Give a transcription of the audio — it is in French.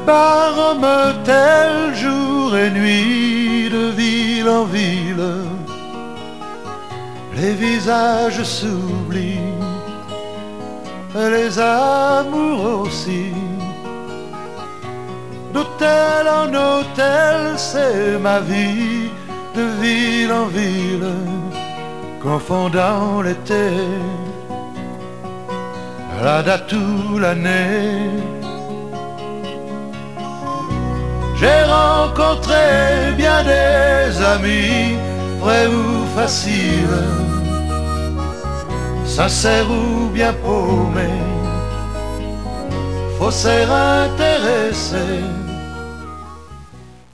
Par homme tel jour et nuit, de ville en ville, les visages s'oublient, les amours aussi. D'hôtel en hôtel, c'est ma vie, de ville en ville, confondant l'été, la date ou l'année. J'ai rencontré bien des amis, vrais ou faciles, sincères ou bien paumés, faussaires intéressés.